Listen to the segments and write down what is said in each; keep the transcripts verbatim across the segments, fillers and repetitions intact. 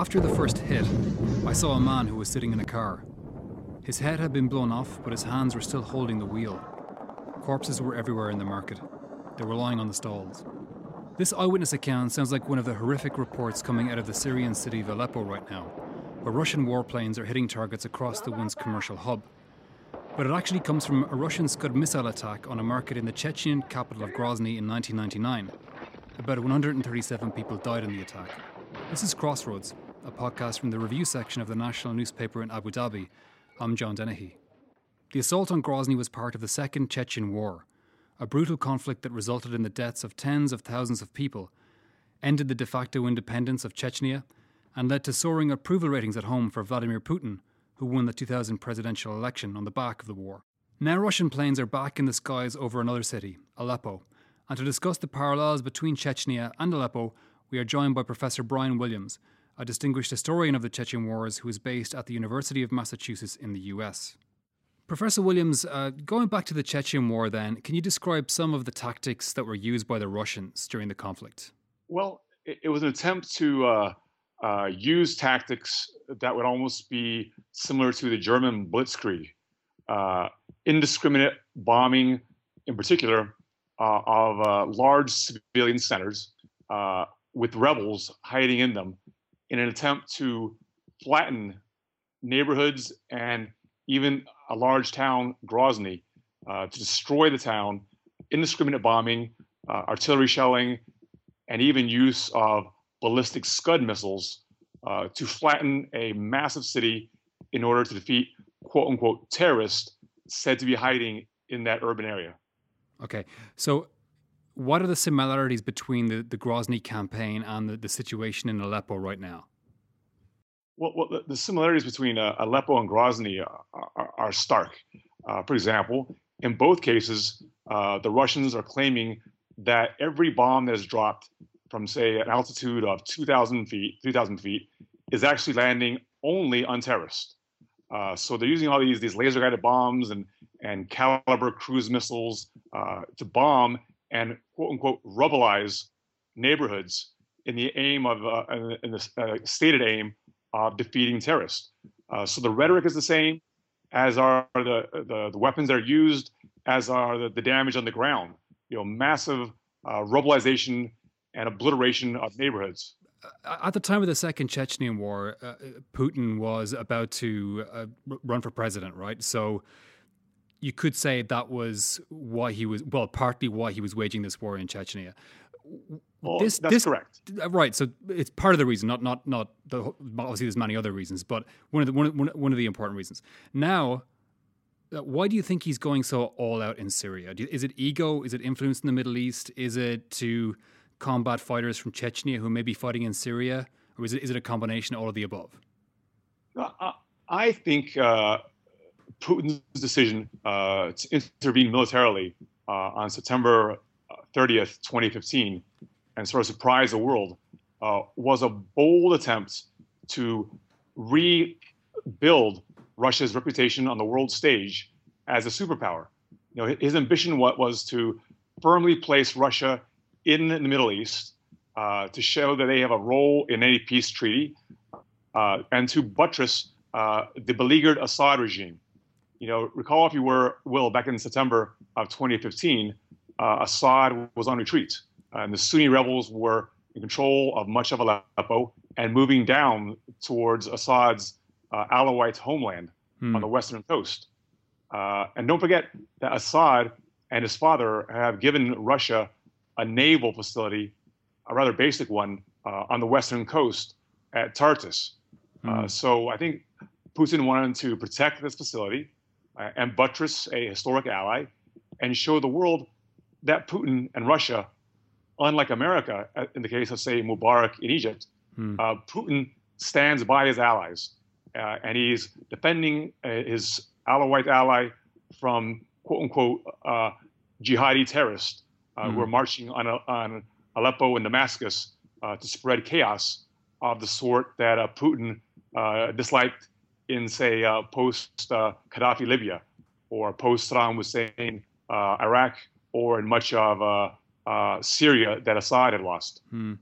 After the first hit, I saw a man who was sitting in a car. His head had been blown off, but his hands were still holding the wheel. Corpses were everywhere in the market. They were lying on the stalls. This eyewitness account sounds like one of the horrific reports coming out of the Syrian city of Aleppo right now, where Russian warplanes are hitting targets across the once commercial hub. But it actually comes from a Russian Scud missile attack on a market in the Chechen capital of Grozny in nineteen ninety-nine. About one hundred thirty-seven people died in the attack. This is Crossroads, a podcast from the review section of the national newspaper in Abu Dhabi. I'm John Dennehy. The assault on Grozny was part of the Second Chechen War, a brutal conflict that resulted in the deaths of tens of thousands of people, ended the de facto independence of Chechnya, and led to soaring approval ratings at home for Vladimir Putin, who won the two thousand presidential election on the back of the war. Now Russian planes are back in the skies over another city, Aleppo, and to discuss the parallels between Chechnya and Aleppo, we are joined by Professor Brian Williams, a distinguished historian of the Chechen Wars who is based at the University of Massachusetts in the U S. Professor Williams, uh, going back to the Chechen War then, can you describe some of the tactics that were used by the Russians during the conflict? Well, it, it was an attempt to uh, uh, use tactics that would almost be similar to the German Blitzkrieg. Uh, indiscriminate bombing, in particular, uh, of uh, large civilian centers uh, with rebels hiding in them in an attempt to flatten neighborhoods and even a large town, Grozny, uh, to destroy the town, indiscriminate bombing, uh, artillery shelling, and even use of ballistic Scud missiles uh, to flatten a massive city in order to defeat quote-unquote terrorists said to be hiding in that urban area. Okay, so what are the similarities between the, the Grozny campaign and the, the situation in Aleppo right now? Well, well the, the similarities between uh, Aleppo and Grozny are, are, are stark. Uh, for example, in both cases, uh, the Russians are claiming that every bomb that is dropped from, say, an altitude of two thousand feet, three thousand feet, is actually landing only on terrorists. Uh, so they're using all these, these laser-guided bombs and, and caliber cruise missiles uh, to bomb and quote-unquote rubbleize neighborhoods in the aim of, uh, in the uh, stated aim of defeating terrorists. Uh, so the rhetoric is the same, as are the, the, the weapons that are used, as are the, the damage on the ground. You know, massive uh, rubbleization and obliteration of neighborhoods. At the time of the Second Chechen War, uh, Putin was about to uh, run for president, right? So you could say that was why he was, well, partly why he was waging this war in Chechnya. Well, this, that's this, correct. Right. So it's part of the reason, not not not the, obviously there's many other reasons, but one of the one one, one of the important reasons. Now, uh, why do you think he's going so all out in Syria? Do you, is it ego? Is it influence in the Middle East? Is it to combat fighters from Chechnya who may be fighting in Syria, or is it is it a combination of all of the above? Uh, I think uh, Putin's decision uh, to intervene militarily uh, on September thirtieth, twenty fifteen, and sort of surprise the world, uh, was a bold attempt to rebuild Russia's reputation on the world stage as a superpower. You know, his ambition was to firmly place Russia in the Middle East, uh, to show that they have a role in any peace treaty, uh, and to buttress uh, the beleaguered Assad regime. You know, recall, if you were, will, back in September of twenty fifteen, uh, Assad was on retreat, and the Sunni rebels were in control of much of Aleppo and moving down towards Assad's uh, Alawite homeland hmm. on the western coast. Uh, and don't forget that Assad and his father have given Russia a naval facility, a rather basic one, uh, on the western coast at Tartus. Mm. Uh, so I think Putin wanted to protect this facility uh, and buttress a historic ally and show the world that Putin and Russia, unlike America, in the case of, say, Mubarak in Egypt, mm. uh, Putin stands by his allies. Uh, and he's defending uh, his Alawite ally from, quote unquote, uh, jihadi terrorists uh, mm. who are marching on, a, on Aleppo and Damascus uh, to spread chaos of the sort that uh, Putin uh, disliked in, say, uh, post-Gaddafi uh, Libya, or post-Saddam Hussein uh, Iraq, or in much of uh, uh, Syria that Assad had lost. Hmm.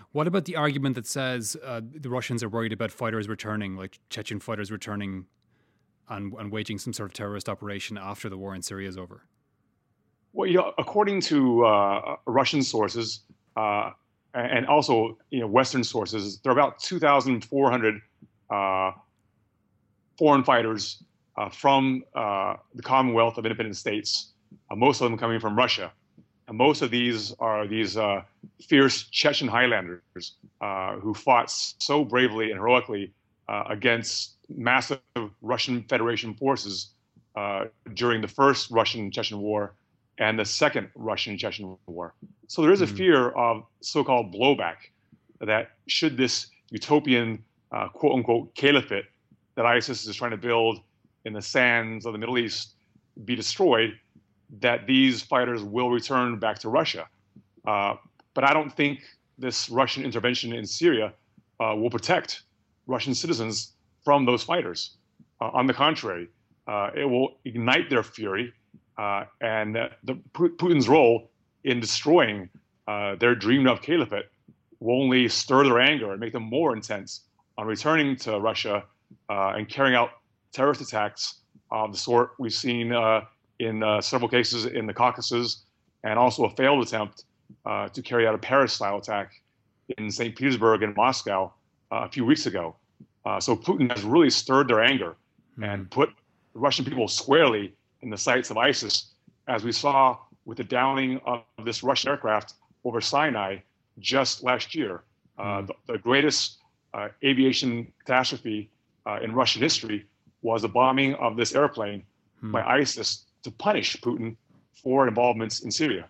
What about the argument that says uh, the Russians are worried about fighters returning, like Chechen fighters returning and, and waging some sort of terrorist operation after the war in Syria is over? Well, you know, according to uh, Russian sources uh, and also you know Western sources, there are about two thousand four hundred uh, foreign fighters uh, from uh, the Commonwealth of Independent States, uh, most of them coming from Russia. And most of these are these uh, fierce Chechen Highlanders uh, who fought so bravely and heroically uh, against massive Russian Federation forces uh, during the first Russian-Chechen War and the second Russian-Chechen War. So there is a Mm. fear of so-called blowback, that should this utopian uh, quote-unquote caliphate that ISIS is trying to build in the sands of the Middle East be destroyed, that these fighters will return back to Russia. Uh, but I don't think this Russian intervention in Syria uh, will protect Russian citizens from those fighters. Uh, on the contrary, uh, it will ignite their fury, uh, and uh, the, Putin's role in destroying uh, their dreamed of caliphate will only stir their anger and make them more intense on returning to Russia uh, and carrying out terrorist attacks of the sort we've seen uh, in uh, several cases in the Caucasus, and also a failed attempt uh, to carry out a Paris-style attack in Saint Petersburg and Moscow uh, a few weeks ago. Uh, so Putin has really stirred their anger mm. and put the Russian people squarely in the sights of ISIS, as we saw with the downing of this Russian aircraft over Sinai just last year. Uh, mm. the, the greatest uh, aviation catastrophe uh, in Russian history was the bombing of this airplane mm. by ISIS to punish Putin for involvements in Syria.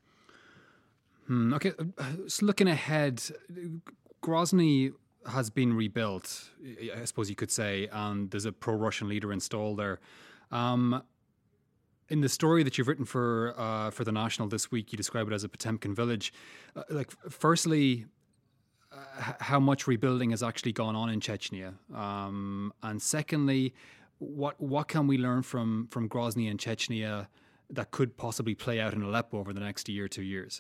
Hmm, okay, so looking ahead, Grozny has been rebuilt, I suppose you could say, and there's a pro-Russian leader installed there. Um, in the story that you've written for uh, for the National this week, you describe it as a Potemkin village. Uh, like, firstly, uh, how much rebuilding has actually gone on in Chechnya, um, and secondly, what what can we learn from from Grozny and Chechnya that could possibly play out in Aleppo over the next year, two years?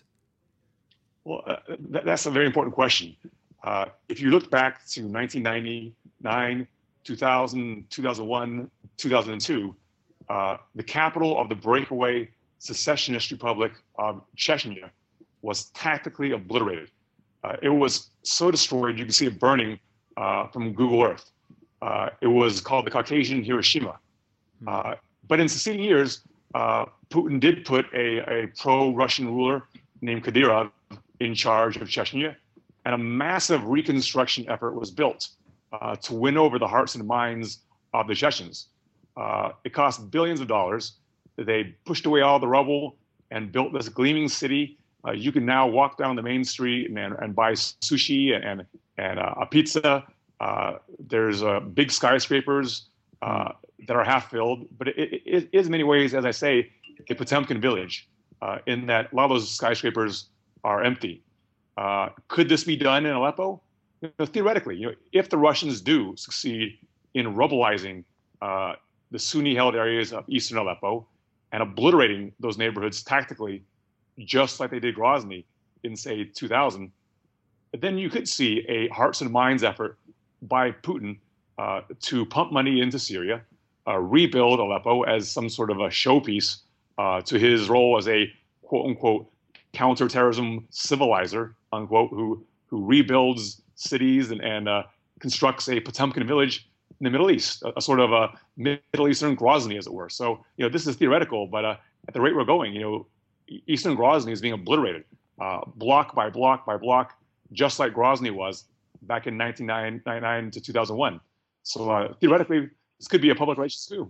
Well, uh, that, that's a very important question. Uh, if you look back to nineteen ninety-nine, two thousand, two thousand one, two thousand two, uh, the capital of the breakaway secessionist Republic of Chechnya was tactically obliterated. Uh, it was so destroyed, you can see it burning uh, from Google Earth. Uh, it was called the Caucasian Hiroshima. Uh, but in succeeding years, uh, Putin did put a, a pro-Russian ruler named Kadyrov in charge of Chechnya, and a massive reconstruction effort was built uh, to win over the hearts and minds of the Chechens. Uh, it cost billions of dollars. They pushed away all the rubble and built this gleaming city. Uh, you can now walk down the main street and, and buy sushi and, and, and uh, a pizza. Uh, there's uh, big skyscrapers uh, that are half filled, but it, it, it is in many ways, as I say, a Potemkin village, uh, in that a lot of those skyscrapers are empty. Uh, could this be done in Aleppo? You know, theoretically, you know, if the Russians do succeed in rubbleizing uh, the Sunni-held areas of eastern Aleppo and obliterating those neighborhoods tactically, just like they did Grozny in, say, two thousand, then you could see a hearts and minds effort by Putin uh, to pump money into Syria, uh, rebuild Aleppo as some sort of a showpiece uh, to his role as a quote-unquote counterterrorism civilizer, unquote, who who rebuilds cities and, and uh, constructs a Potemkin village in the Middle East, a, a sort of a Middle Eastern Grozny, as it were. So, you know, this is theoretical, but uh, at the rate we're going, you know, Eastern Grozny is being obliterated, uh, block by block by block, just like Grozny was back in nineteen ninety-nine to two thousand one. So uh, theoretically, this could be a public relations coup.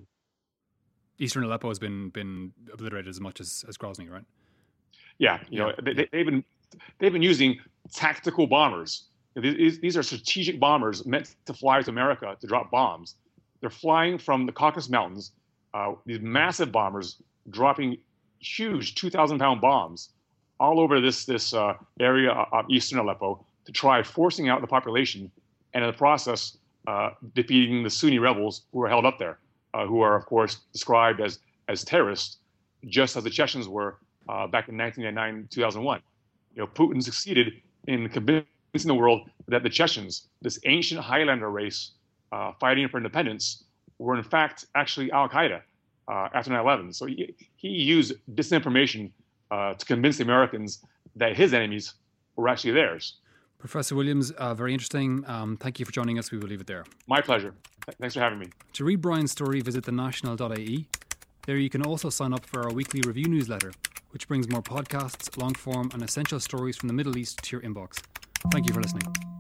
Eastern Aleppo has been been obliterated as much as, as Grozny, right? Yeah, you know, they, they, they've been they've been using tactical bombers. These, these are strategic bombers meant to fly to America to drop bombs. They're flying from the Caucasus Mountains, uh, these massive bombers dropping huge two thousand pound bombs all over this this uh, area of eastern Aleppo to try forcing out the population, and in the process uh, defeating the Sunni rebels who are held up there, uh, who are of course described as as terrorists, just as the Chechens were uh, back in nineteen ninety-nine, two thousand one. You know, Putin succeeded in convincing the world that the Chechens, this ancient Highlander race uh, fighting for independence, were in fact actually Al-Qaeda uh, after nine eleven. So he, he used disinformation uh, to convince the Americans that his enemies were actually theirs. Professor Williams, uh, very interesting. Um, thank you for joining us. We will leave it there. My pleasure. Thanks for having me. To read Brian's story, visit the national dot I E. There you can also sign up for our weekly review newsletter, which brings more podcasts, long form and essential stories from the Middle East to your inbox. Thank you for listening.